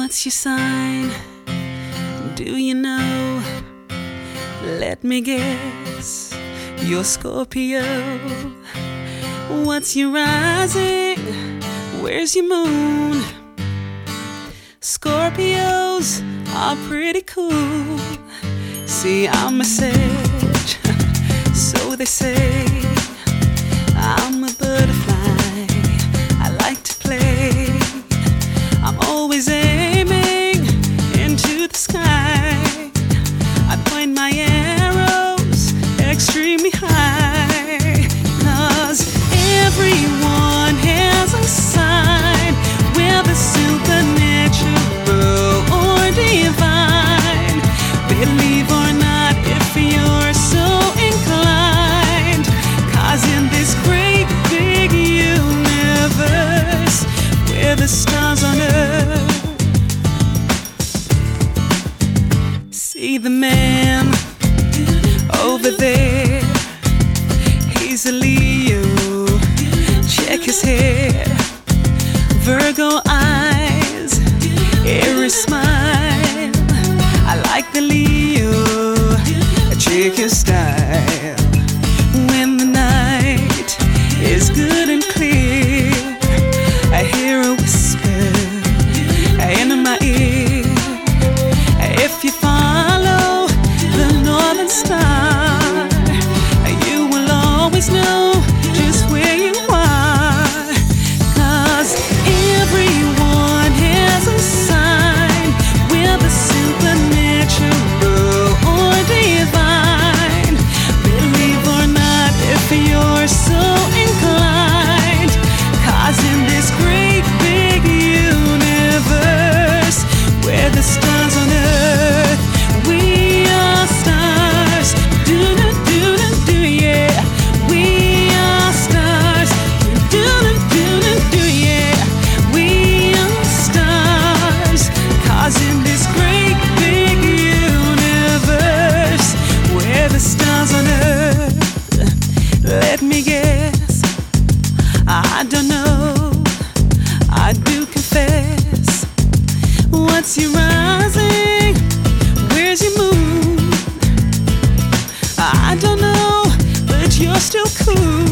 What's your sign? Do you know? Let me guess. You're Scorpio. What's your rising? Where's your moon? Scorpios are pretty cool. See, I'm a sage, so they say. I'm a butterfly, I like to play. I'm always aiming into the sky. I point my arrows extremely high, 'cause everyone has a sign, whether supernatural or divine. Believe or not, if you're so inclined, 'cause in this great big universe, we're the stars on earth. See the man over there, he's a Leo. Check his hair, Virgo eyes, Aries smile. I like the Leo, check his style. When the night is good and clear, I hear a whisper in my ear. If you follow the northern star, you will always know just where you are, 'cause everyone has a sign, whether supernatural or divine. Believe or not, if you're so inclined, 'cause in this great big universe, we're the stars on earth. We are stars, do-do-do-do-do, yeah. We are stars, do-do-do-do-do, yeah. We are stars, 'cause in this great big universe, we're the stars on earth. Let me guess, I don't know, I do confess. What's your rising? Where's your moon? I don't know, but you're still cool.